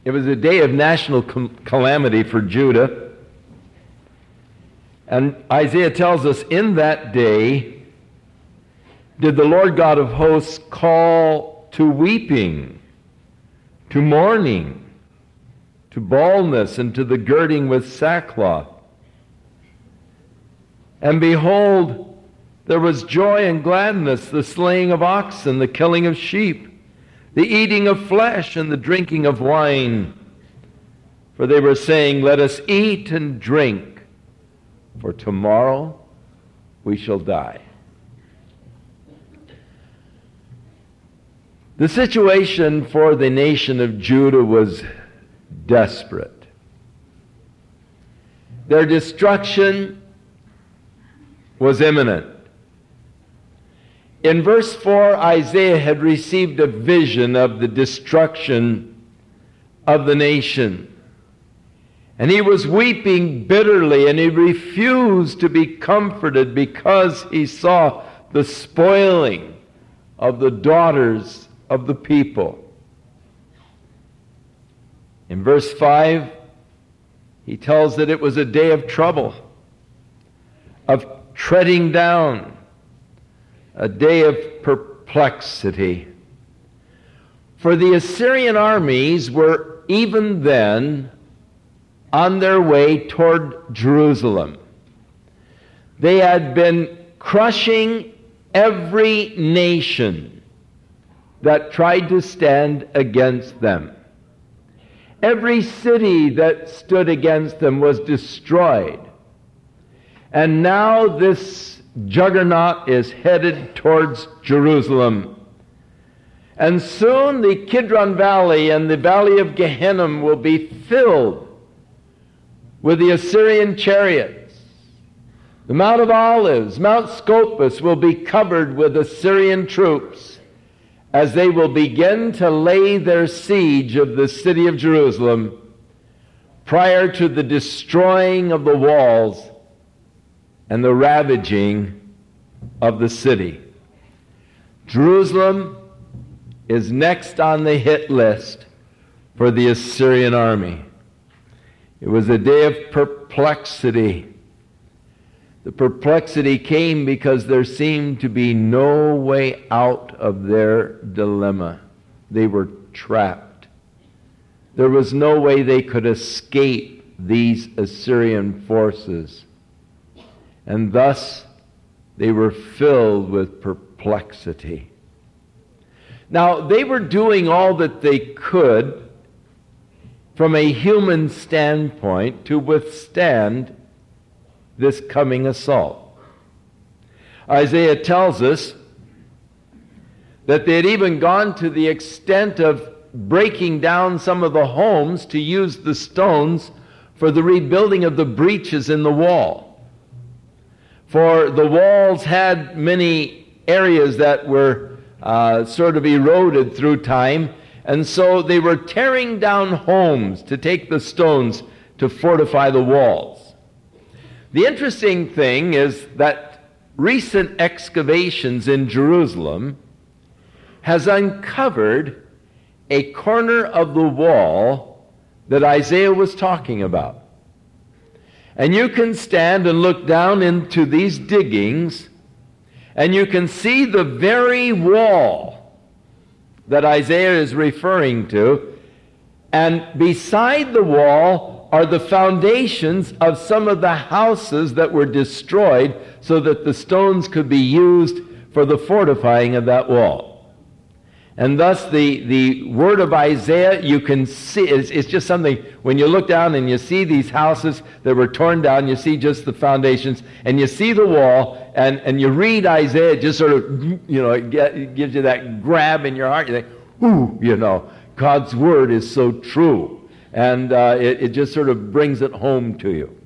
It was a day of national calamity for Judah. And Isaiah tells us, in that day did the Lord God of hosts call to weeping, to mourning, to baldness, and to the girding with sackcloth. And behold, there was joy and gladness, the slaying of oxen, the killing of sheep, the eating of flesh, and the drinking of wine. For they were saying, let us eat and drink, for tomorrow we shall die. The situation for the nation of Judah was desperate. Their destruction was imminent. In verse 4, Isaiah had received a vision of the destruction of the nation. And he was weeping bitterly, and he refused to be comforted because he saw the spoiling of the daughters of the people. In verse 5, he tells that it was a day of trouble, of treading down, a day of perplexity. For the Assyrian armies were even then on their way toward Jerusalem. They had been crushing every nation that tried to stand against them. Every city that stood against them was destroyed. And now this juggernaut is headed towards Jerusalem. And soon the Kidron Valley and the Valley of Gehenna will be filled with the Assyrian chariots. The Mount of Olives, Mount Scopus, will be covered with Assyrian troops as they will begin to lay their siege of the city of Jerusalem prior to the destroying of the walls and the ravaging of the city. Jerusalem is next on the hit list for the Assyrian army. It was a day of perplexity. The perplexity came because there seemed to be no way out of their dilemma. They were trapped. There was no way they could escape these Assyrian forces. And thus, they were filled with perplexity. Now, they were doing all that they could from a human standpoint to withstand this coming assault. Isaiah tells us that they had even gone to the extent of breaking down some of the homes to use the stones for the rebuilding of the breaches in the wall. For the walls had many areas that were sort of eroded through time, and so they were tearing down homes to take the stones to fortify the walls. The interesting thing is that recent excavations in Jerusalem has uncovered a corner of the wall that Isaiah was talking about. And you can stand and look down into these diggings, and you can see the very wall that Isaiah is referring to. And beside the wall are the foundations of some of the houses that were destroyed so that the stones could be used for the fortifying of that wall. And thus the word of Isaiah, you can see, it's just something, when you look down and you see these houses that were torn down, you see just the foundations, and you see the wall, and you read Isaiah, it just sort of, it gives you that grab in your heart. You think, ooh, God's word is so true. And it just sort of brings it home to you.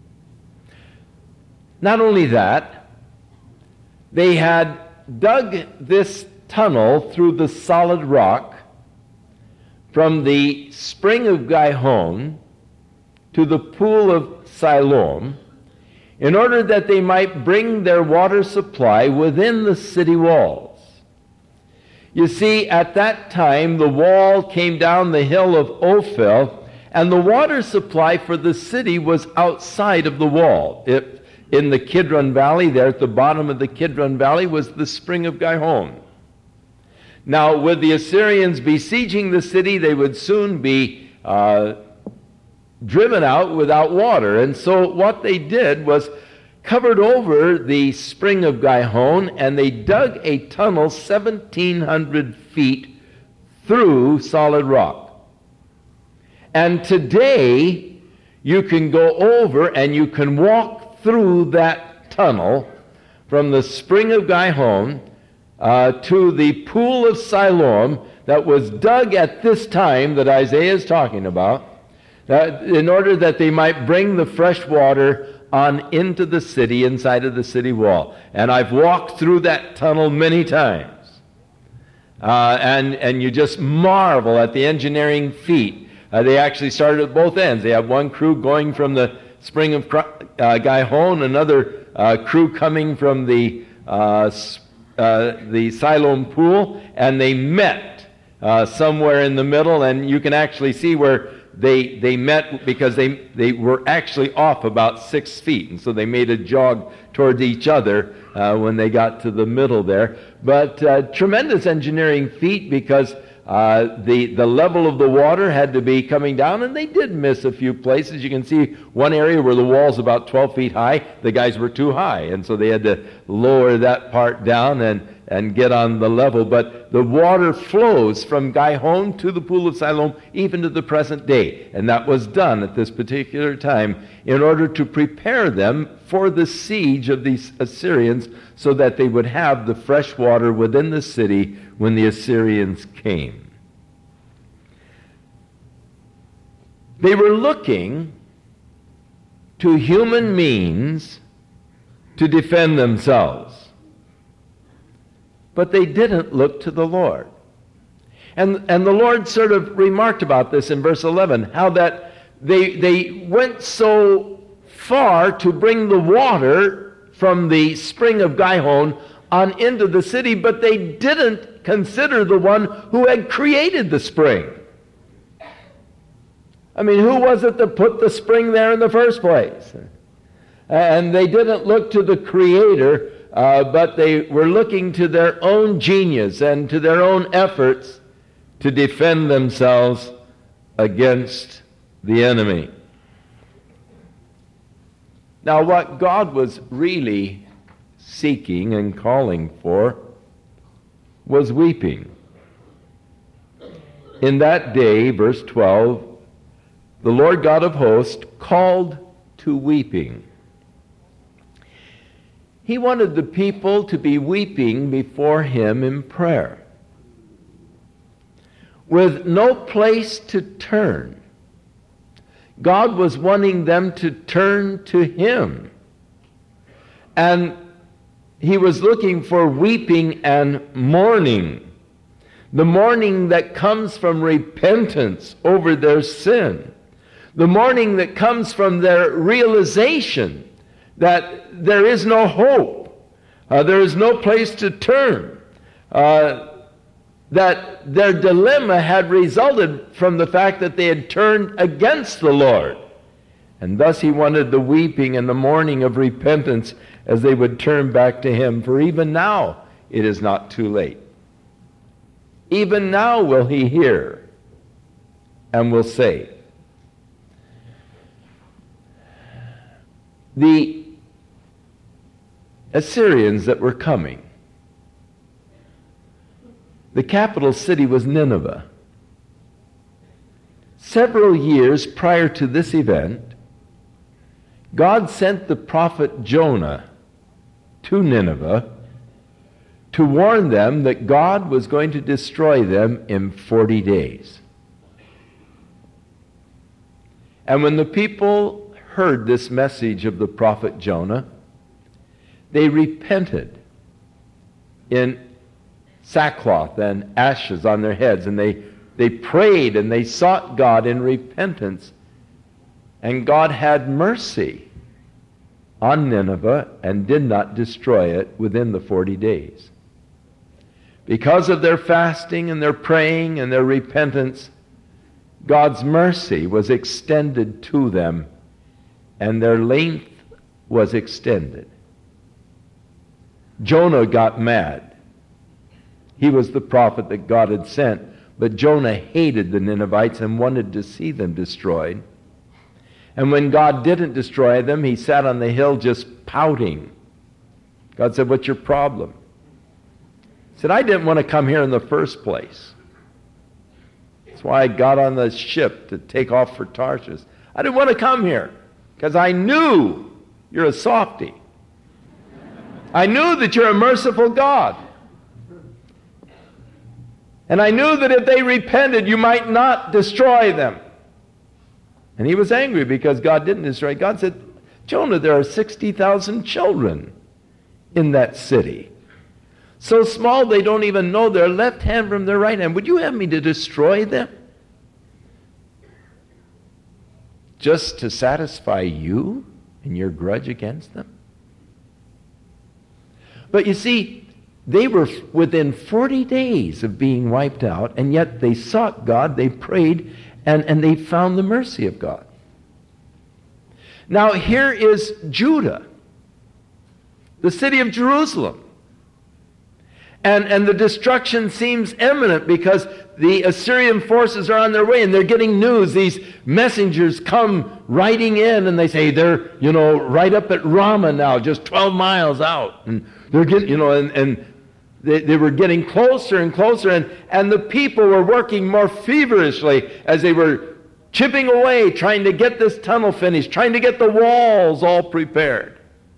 Not only that, they had dug this tunnel through the solid rock from the spring of Gihon to the pool of Siloam in order that they might bring their water supply within the city walls. You see, at that time, the wall came down the hill of Ophel, and the water supply for the city was outside of the wall. In the Kidron Valley, there at the bottom of the Kidron Valley, was the spring of Gihon. Now, with the Assyrians besieging the city, they would soon be driven out without water. And so what they did was covered over the spring of Gihon, and they dug a tunnel 1,700 feet through solid rock. And today, you can go over and you can walk through that tunnel from the spring of Gihon to the pool of Siloam that was dug at this time that Isaiah is talking about, in order that they might bring the fresh water on into the city, inside of the city wall. And I've walked through that tunnel many times. And you just marvel at the engineering feat. They actually started at both ends. They have one crew going from the spring of Gihon, another crew coming from the Siloam pool, and they met somewhere in the middle, and you can actually see where they met, because they were actually off about 6 feet, and so they made a jog towards each other when they got to the middle there. But tremendous engineering feat, because the level of the water had to be coming down, and they did miss a few places. You can see one area where the wall's about 12 feet high. The guys were too high, and so they had to lower that part down and get on the level. But the water flows from Gihon to the pool of Siloam even to the present day. And that was done at this particular time in order to prepare them for the siege of the Assyrians, so that they would have the fresh water within the city when the Assyrians came. They were looking to human means to defend themselves, but they didn't look to the Lord. And the Lord sort of remarked about this in verse 11, how that they went so far to bring the water from the spring of Gihon on into the city, but they didn't consider the one who had created the spring. I mean, who was it that put the spring there in the first place? And they didn't look to the Creator, but they were looking to their own genius and to their own efforts to defend themselves against the enemy. Now, what God was really seeking and calling for was weeping. In that day, verse 12, the Lord God of hosts called to weeping. He wanted the people to be weeping before Him in prayer, with no place to turn. God was wanting them to turn to Him. And He was looking for weeping and mourning. The mourning that comes from repentance over their sin. The mourning that comes from their realization that there is no hope. There is no place to turn. That their dilemma had resulted from the fact that they had turned against the Lord. And thus He wanted the weeping and the mourning of repentance as they would turn back to Him. For even now it is not too late. Even now will He hear and will save. The Assyrians that were coming, the capital city was Nineveh. Several years prior to this event, God sent the prophet Jonah to Nineveh to warn them that God was going to destroy them in 40 days. And when the people heard this message of the prophet Jonah, they repented in sackcloth and ashes on their heads, and they prayed and they sought God in repentance. And God had mercy on Nineveh and did not destroy it within the 40 days. Because of their fasting and their praying and their repentance, God's mercy was extended to them, and their length was extended. Jonah got mad. He was the prophet that God had sent, but Jonah hated the Ninevites and wanted to see them destroyed. And when God didn't destroy them, he sat on the hill just pouting. God said, "What's your problem?" He said, "I didn't want to come here in the first place. That's why I got on the ship to take off for Tarshish. I didn't want to come here because I knew you're a softy. I knew that you're a merciful God. And I knew that if they repented, you might not destroy them." And he was angry because God didn't destroy. God said, "Jonah, there are 60,000 children in that city. So small they don't even know their left hand from their right hand. Would you have me to destroy them? Just to satisfy you and your grudge against them?" But you see, they were within 40 days of being wiped out, and yet they sought God, they prayed, and they found the mercy of God. Now here is Judah, the city of Jerusalem. And the destruction seems imminent because the Assyrian forces are on their way and they're getting news. These messengers come riding in and they say they're, right up at Ramah now, just 12 miles out. And they're getting, and they were getting closer and closer, and the people were working more feverishly as they were chipping away, trying to get this tunnel finished, trying to get the walls all prepared.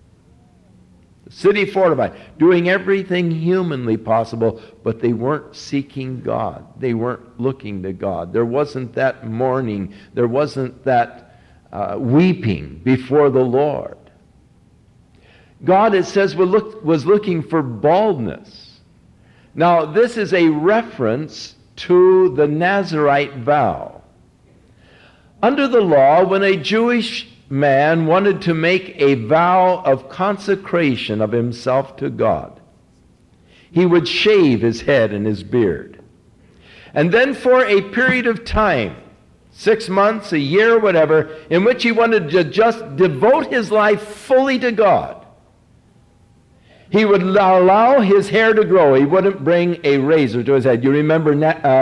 City fortified, doing everything humanly possible, but they weren't seeking God. They weren't looking to God. There wasn't that mourning. There wasn't that weeping before the Lord. God, it says, was looking for baldness. Now, this is a reference to the Nazirite vow. Under the law, when a Jewish man wanted to make a vow of consecration of himself to God, he would shave his head and his beard. And then for a period of time, 6 months, a year, whatever, in which he wanted to just devote his life fully to God, he would allow his hair to grow. He wouldn't bring a razor to his head. You remember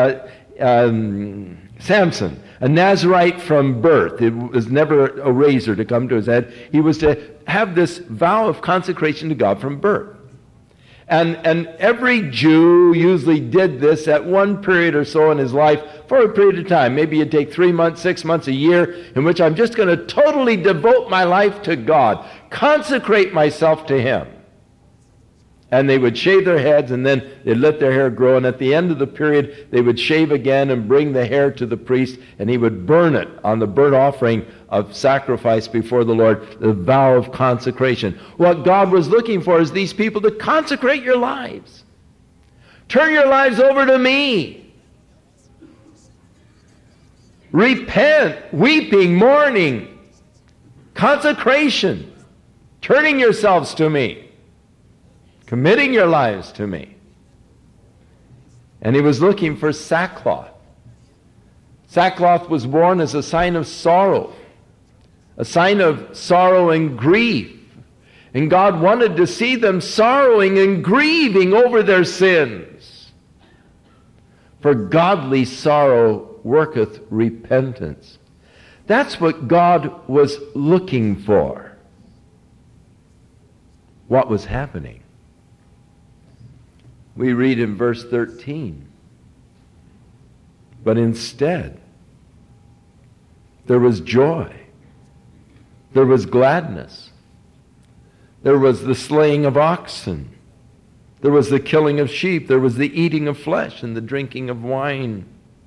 Samson, a Nazirite from birth. It was never a razor to come to his head. He was to have this vow of consecration to God from birth. And every Jew usually did this at one period or so in his life for a period of time. Maybe you'd take 3 months, 6 months, a year, in which I'm just going to totally devote my life to God, consecrate myself to Him. And they would shave their heads, and then they'd let their hair grow. And at the end of the period, they would shave again and bring the hair to the priest, and he would burn it on the burnt offering of sacrifice before the Lord, the vow of consecration. What God was looking for is these people to consecrate your lives. Turn your lives over to me. Repent, weeping, mourning, consecration, turning yourselves to me. Committing your lives to me. And he was looking for sackcloth. Sackcloth was worn as a sign of sorrow and grief. And God wanted to see them sorrowing and grieving over their sins. For godly sorrow worketh repentance. That's what God was looking for. What was happening? We read in verse 13, but instead, there was joy, there was gladness, there was the slaying of oxen, there was the killing of sheep, there was the eating of flesh and the drinking of wine.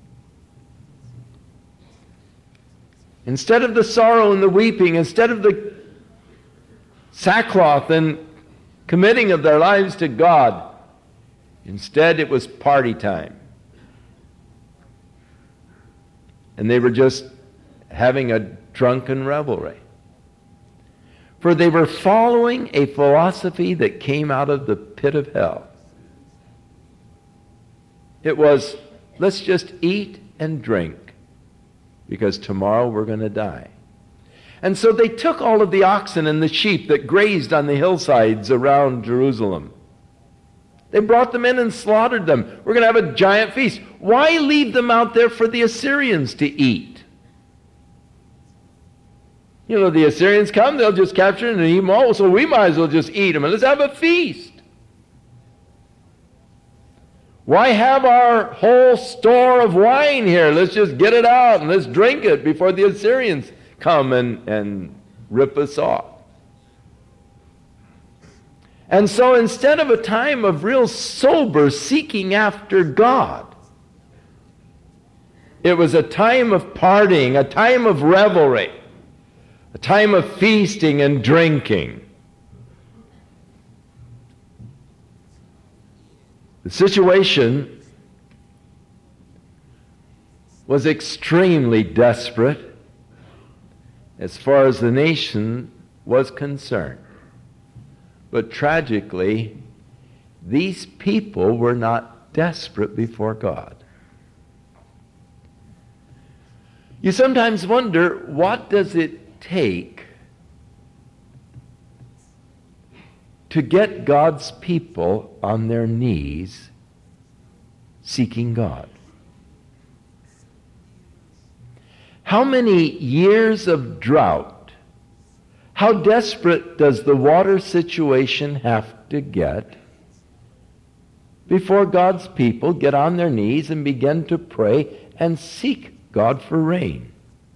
Instead of the sorrow and the weeping, instead of the sackcloth and committing of their lives to God, instead, it was party time. And they were just having a drunken revelry. For they were following a philosophy that came out of the pit of hell. It was, let's just eat and drink, because tomorrow we're going to die. And so they took all of the oxen and the sheep that grazed on the hillsides around Jerusalem. They brought them in and slaughtered them. We're going to have a giant feast. Why leave them out there for the Assyrians to eat? You know, the Assyrians come, they'll just capture them and eat them all, so we might as well just eat them and let's have a feast. Why have our whole store of wine here? Let's just get it out and let's drink it before the Assyrians come and rip us off. And so instead of a time of real sober seeking after God, it was a time of partying, a time of revelry, a time of feasting and drinking. The situation was extremely desperate as far as the nation was concerned. But tragically, these people were not desperate before God. You sometimes wonder, what does it take to get God's people on their knees seeking God? How many years of drought? How desperate does the water situation have to get before God's people get on their knees and begin to pray and seek God for rain?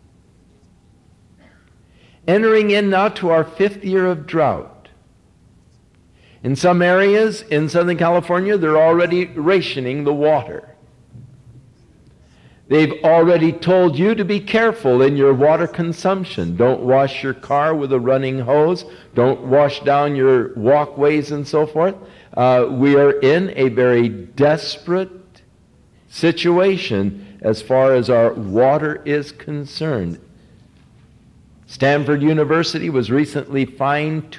Entering in now to our 5th year of drought. In some areas in Southern California, they're already rationing the water. They've already told you to be careful in your water consumption. Don't wash your car with a running hose. Don't wash down your walkways and so forth. We are in a very desperate situation as far as our water is concerned. Stanford University was recently fined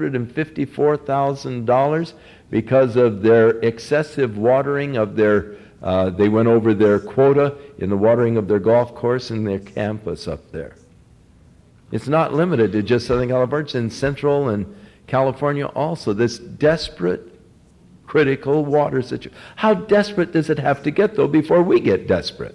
$254,000 because of their excessive watering of their they went over their quota in the watering of their golf course and their campus up there. It's not limited to just Southern California. It's in Central and California also. This desperate, critical water situation. How desperate does it have to get, though, before we get desperate?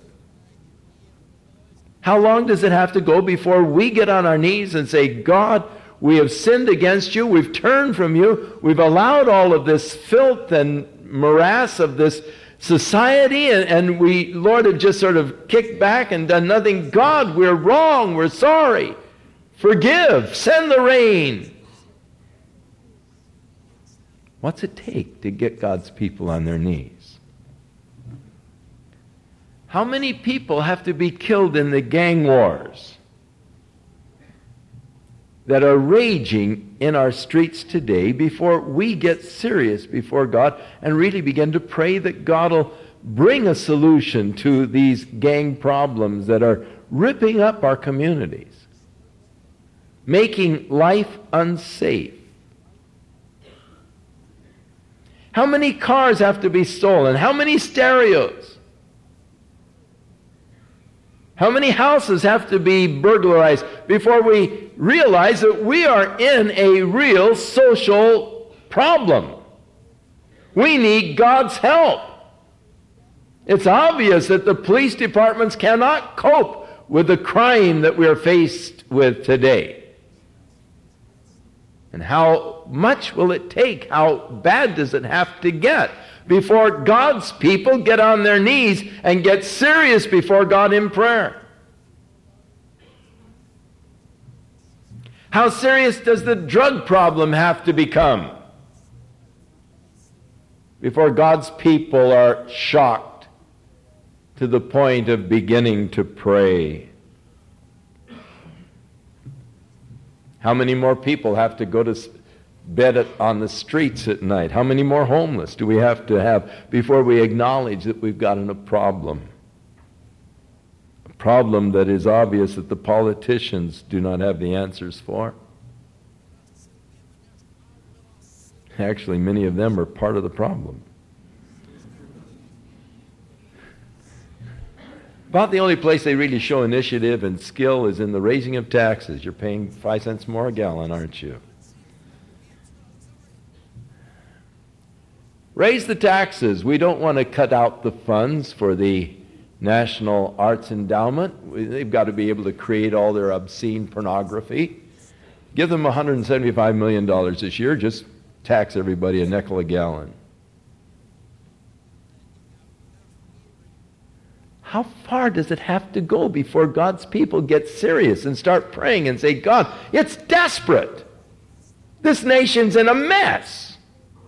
How long does it have to go before we get on our knees and say, God, we have sinned against you, we've turned from you, we've allowed all of this filth and morass of this society, and we, Lord, have just sort of kicked back and done nothing. God, we're wrong, we're sorry. Forgive, send the rain. What's it take to get God's people on their knees? How many people have to be killed in the gang wars that are raging in our streets today before we get serious before God and really begin to pray that God will bring a solution to these gang problems that are ripping up our communities, making life unsafe? How many cars have to be stolen? How many stereos? How many houses have to be burglarized before we realize that we are in a real social problem? We need God's help. It's obvious that the police departments cannot cope with the crime that we are faced with today. And how much will it take? How bad does it have to get before God's people get on their knees and get serious before God in prayer? How serious does the drug problem have to become before God's people are shocked to the point of beginning to pray? How many more people have to go to bed on the streets at night? How many more homeless do we have to have before we acknowledge that we've got a problem? A problem that is obvious that the politicians do not have the answers for. Actually, many of them are part of the problem. About the only place they really show initiative and skill is in the raising of taxes. You're paying 5 cents more a gallon, aren't you? Raise the taxes. We don't want to cut out the funds for the National Arts Endowment. They've got to be able to create all their obscene pornography. Give them $175 million this year. Just tax everybody a nickel a gallon. How far does it have to go before God's people get serious and start praying and say, God, it's desperate. This nation's in a mess.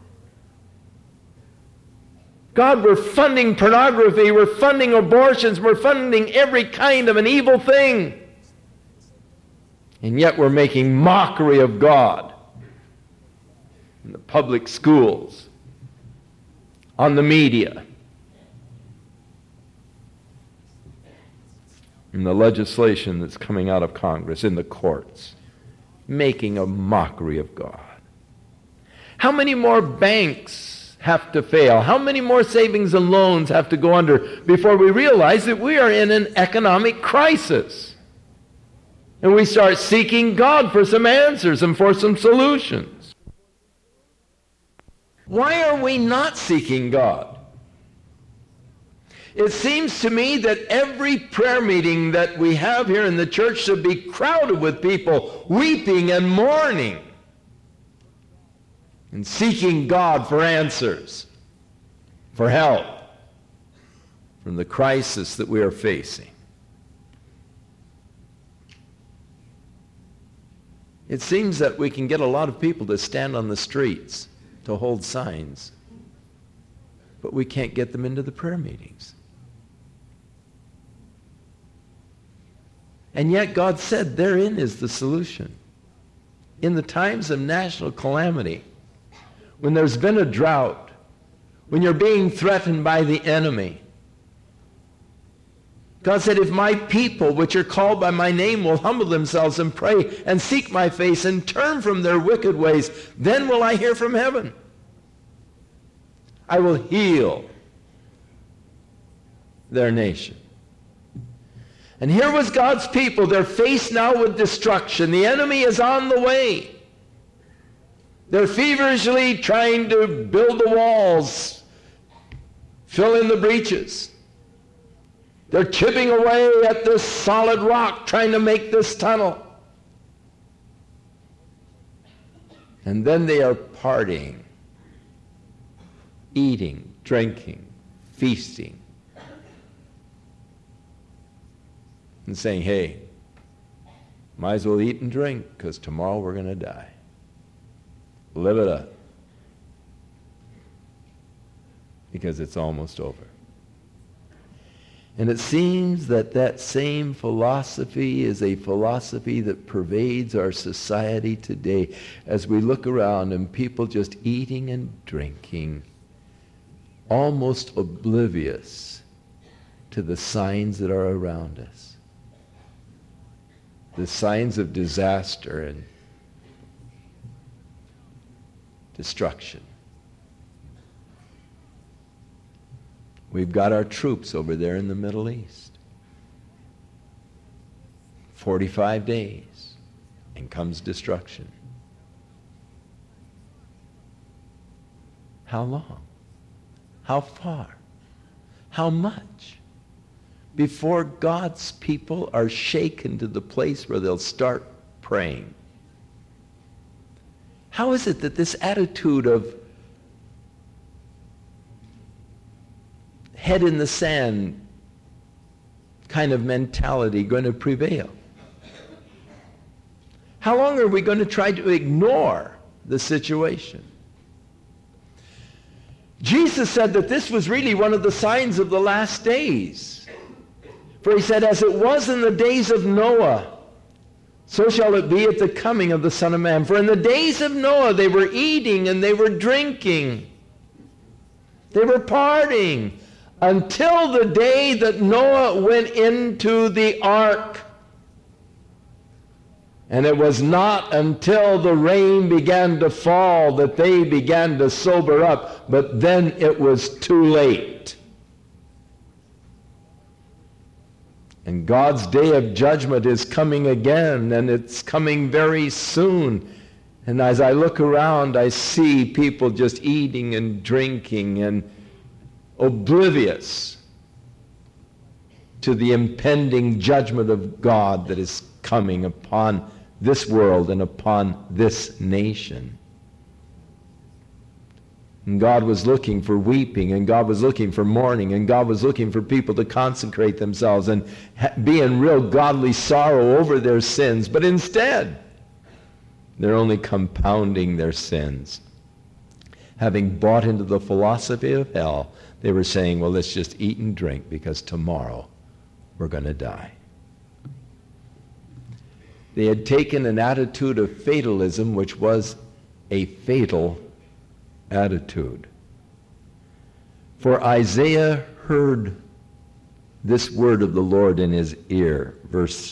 God, we're funding pornography, we're funding abortions, we're funding every kind of an evil thing. And yet we're making mockery of God in the public schools, on the media, in the legislation that's coming out of Congress, in the courts, making a mockery of God. How many more banks have to fail? How many more savings and loans have to go under before we realize that we are in an economic crisis? And we start seeking God for some answers and for some solutions. Why are we not seeking God? It seems to me that every prayer meeting that we have here in the church should be crowded with people weeping and mourning and seeking God for answers, for help from the crisis that we are facing. It seems that we can get a lot of people to stand on the streets to hold signs, but we can't get them into the prayer meetings. And yet God said therein is the solution. In the times of national calamity, when there's been a drought, when you're being threatened by the enemy, God said, if my people, which are called by my name, will humble themselves and pray and seek my face and turn from their wicked ways, then will I hear from heaven. I will heal their nation. And here was God's people. They're faced now with destruction. The enemy is on the way. They're feverishly trying to build the walls, fill in the breaches. They're chipping away at this solid rock, trying to make this tunnel. And then they are partying, eating, drinking, feasting, and saying, hey, might as well eat and drink because tomorrow we're going to die. Live it up because it's almost over. And it seems that that same philosophy is a philosophy that pervades our society today as we look around and people just eating and drinking, almost oblivious to the signs that are around us. The signs of disaster and destruction. We've got our troops over there in the Middle East. 45 days, and comes destruction. How long? How far? How much? Before God's people are shaken to the place where they'll start praying. How is it that this attitude of head in the sand kind of mentality going to prevail? How long are we going to try to ignore the situation? Jesus said that this was really one of the signs of the last days. For he said, as it was in the days of Noah, so shall it be at the coming of the Son of Man. For in the days of Noah they were eating and they were drinking. They were partying until the day that Noah went into the ark. And it was not until the rain began to fall that they began to sober up, but then it was too late. And God's day of judgment is coming again, and it's coming very soon. And as I look around, I see people just eating and drinking and oblivious to the impending judgment of God that is coming upon this world and upon this nation. And God was looking for weeping, and God was looking for mourning, and God was looking for people to consecrate themselves and be in real godly sorrow over their sins. But instead, they're only compounding their sins. Having bought into the philosophy of hell, they were saying, well, let's just eat and drink because tomorrow we're going to die. They had taken an attitude of fatalism, which was a fatal attitude. For Isaiah heard this word of the Lord in his ear, verse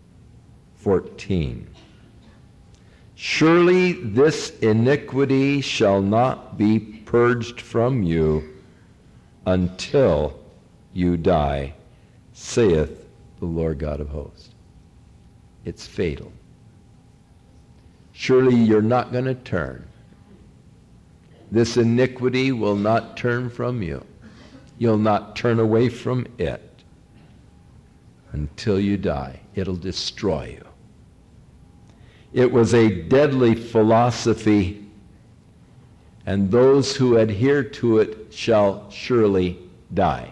14. Surely this iniquity shall not be purged from you until you die, saith the Lord God of hosts. It's fatal. Surely you're not going to turn. This iniquity will not turn from you. You'll not turn away from it until you die. It'll destroy you. It was a deadly philosophy, and those who adhere to it shall surely die.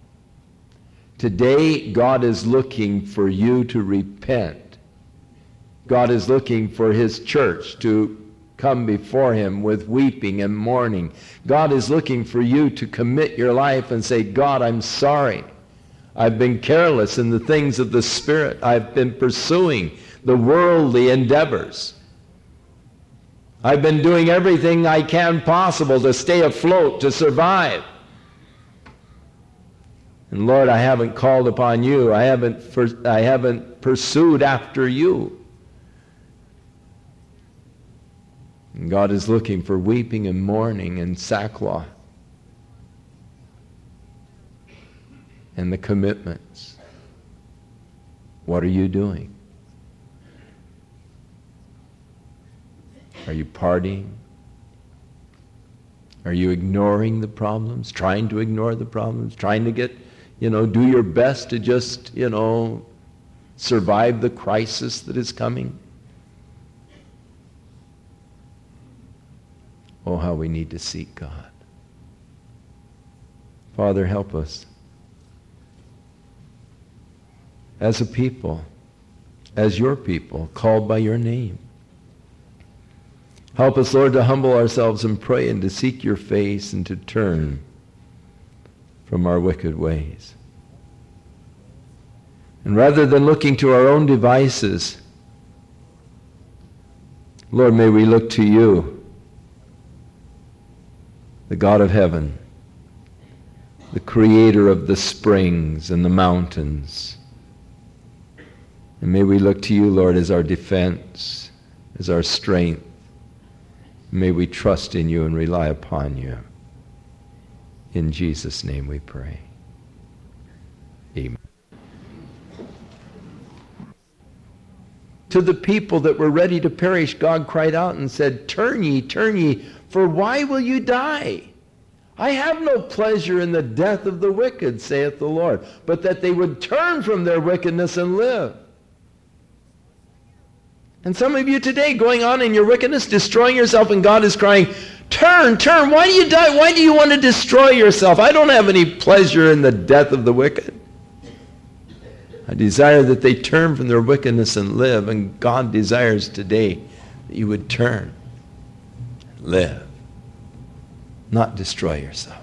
Today, God is looking for you to repent. God is looking for his church to come before him with weeping and mourning. God is looking for you to commit your life and say, God, I'm sorry. I've been careless in the things of the Spirit. I've been pursuing the worldly endeavors. I've been doing everything I can possible to stay afloat, to survive. And Lord, I haven't called upon you. I haven't pursued after you. And God is looking for weeping and mourning and sackcloth. And the commitments. What are you doing? Are you partying? Are you ignoring the problems? Trying to ignore the problems? Trying to get, do your best to just, survive the crisis that is coming? Oh, how we need to seek God. Father, help us as a people, as your people, called by your name. Help us, Lord, to humble ourselves and pray and to seek your face and to turn from our wicked ways. And rather than looking to our own devices, Lord, may we look to you, the God of heaven, the creator of the springs and the mountains. And may we look to you, Lord, as our defense, as our strength. May we trust in you and rely upon you. In Jesus' name we pray. Amen. To the people that were ready to perish, God cried out and said, turn ye, for why will you die? I have no pleasure in the death of the wicked, saith the Lord, but that they would turn from their wickedness and live. And some of you today going on in your wickedness, destroying yourself, and God is crying, turn, why do you die? Why do you want to destroy yourself? I don't have any pleasure in the death of the wicked. I desire that they turn from their wickedness and live, and God desires today that you would turn, live, not destroy yourself.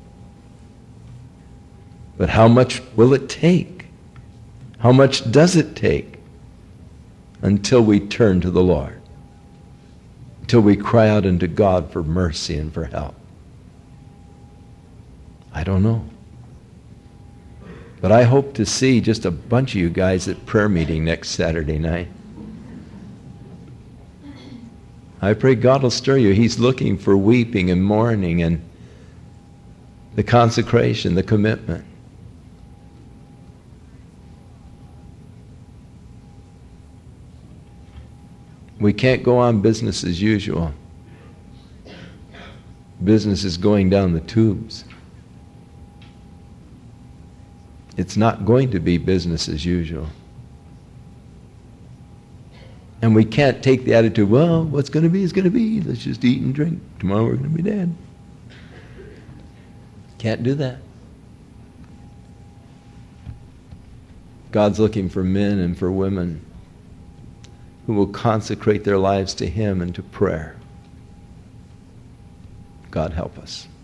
But how much will it take? How much does it take until we turn to the Lord? Until we cry out unto God for mercy and for help? I don't know. But I hope to see just a bunch of you guys at prayer meeting next Saturday night. I pray God will stir you. He's looking for weeping and mourning and the consecration, the commitment. We can't go on business as usual. Business is going down the tubes. It's not going to be business as usual. And we can't take the attitude, well, what's going to be is going to be. Let's just eat and drink. Tomorrow we're going to be dead. Can't do that. God's looking for men and for women who will consecrate their lives to Him and to prayer. God help us.